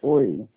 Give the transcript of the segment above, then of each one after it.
Oi.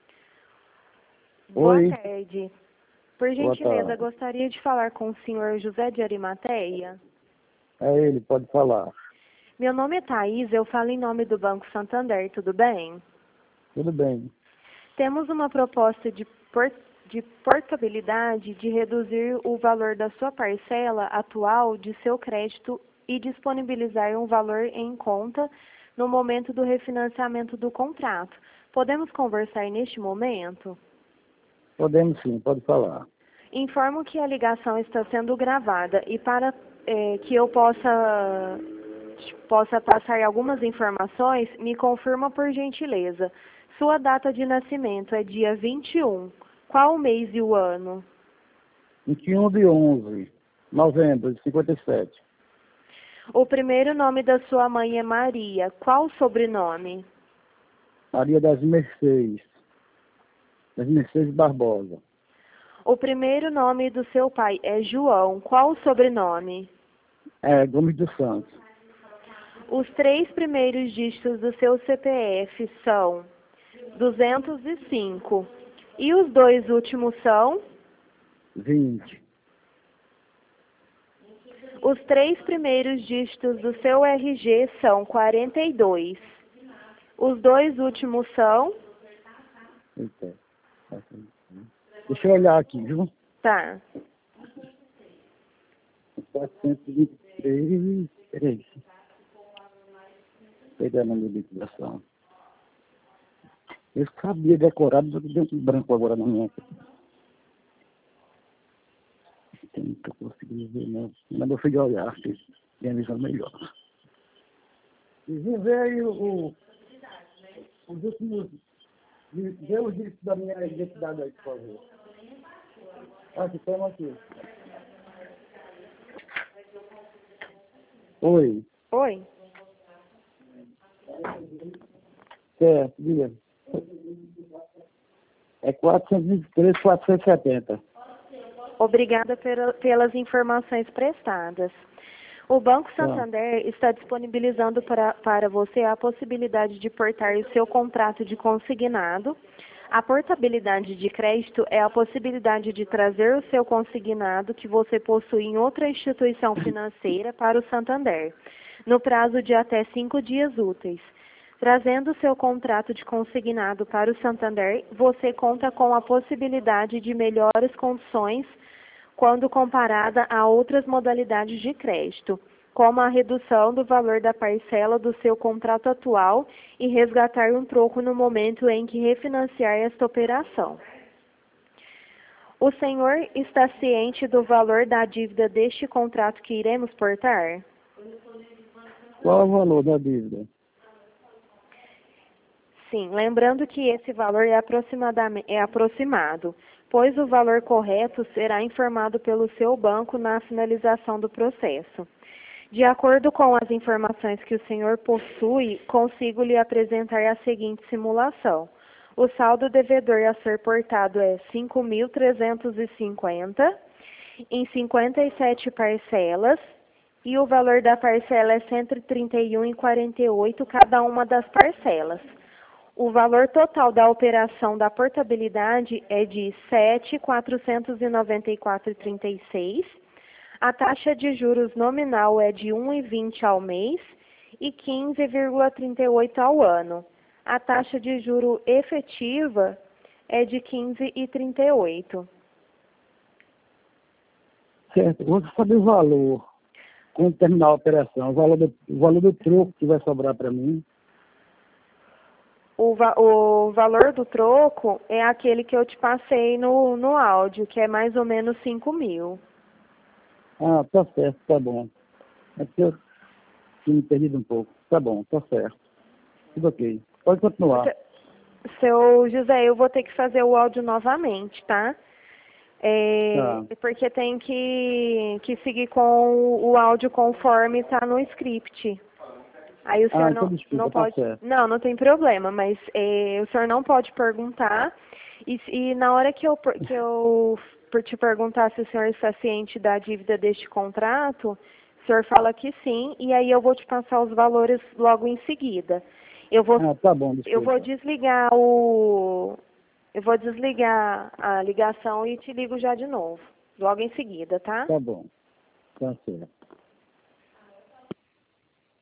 Boa Oi. tarde. Por Boa gentileza, tarde. gostaria de falar com o senhor José de Arimateia. É ele, pode falar. Meu nome é Thaís, eu falo em nome do Banco Santander, tudo bem? Tudo bem. Temos uma proposta de portabilidade de reduzir o valor da sua parcela atual de seu crédito e disponibilizar um valor em conta no momento do refinanciamento do contrato. Podemos conversar neste momento? Podemos sim, pode falar. Informo que a ligação está sendo gravada e para que eu possa passar algumas informações, me confirma por gentileza. Sua data de nascimento é dia 21. Qual o mês e o ano? 21 de 11, novembro de 57. O primeiro nome da sua mãe é Maria. Qual o sobrenome? Maria das Mercês. Das Mercês Barbosa. O primeiro nome do seu pai é João. Qual o sobrenome? É, Gomes dos Santos. Os 3 primeiros dígitos do seu CPF são 205. E os 2 últimos são? 20. Os 3 primeiros dígitos do seu RG são 42. Os 2 últimos são? Eita. Deixa eu olhar aqui, viu? Tá. 423. Peraí. Pegando a minha liquidação. Eu sabia decorado, só que deu um branco agora na minha. Tem que eu consegui ver, né? Mas eu fui de olhar, que tem a visão melhor. E ver aí os últimos. Vê os dígitos da minha identidade aí, por favor. Aqui, toma aqui. Oi. Oi. Certo, diga. É 423, 470. Obrigada pelas informações prestadas. O Banco Santander está disponibilizando para você a possibilidade de portar o seu contrato de consignado. A portabilidade de crédito é a possibilidade de trazer o seu consignado que você possui em outra instituição financeira para o Santander, no prazo de até 5 dias úteis. Trazendo o seu contrato de consignado para o Santander, você conta com a possibilidade de melhores condições quando comparada a outras modalidades de crédito, como a redução do valor da parcela do seu contrato atual e resgatar um troco no momento em que refinanciar esta operação. O senhor está ciente do valor da dívida deste contrato que iremos portar? Qual é o valor da dívida? Sim, lembrando que esse valor é aproximado, pois o valor correto será informado pelo seu banco na finalização do processo. De acordo com as informações que o senhor possui, consigo lhe apresentar a seguinte simulação. O saldo devedor a ser portado é 5.350 em 57 parcelas e o valor da parcela é 131,48 cada uma das parcelas. O valor total da operação da portabilidade é de 7.494,36. A taxa de juros nominal é de 1,20 ao mês e 15,38 ao ano. A taxa de juro efetiva é de 15,38. Certo, vou saber o valor. Quando terminar a operação, o valor do troco que vai sobrar para mim. O valor do troco é aquele que eu te passei no áudio, que é mais ou menos 5.000. Ah, tá certo, tá bom. É que eu tinha me perdido um pouco. Tá bom, tá certo. Tudo ok. Pode continuar. Seu José, eu vou ter que fazer o áudio novamente, tá? Tá. Porque tem que seguir com o áudio conforme está no script. Aí o senhor Então desculpa, não tá pode. certo. Não tem problema, mas o senhor não pode perguntar. E na hora que eu por te perguntar se o senhor está ciente da dívida deste contrato, o senhor fala que sim, e aí eu vou te passar os valores logo em seguida. Tá bom, eu vou desculpa. desligar eu vou desligar a ligação e te ligo já de novo, logo em seguida, tá? Tá bom. Tá certo.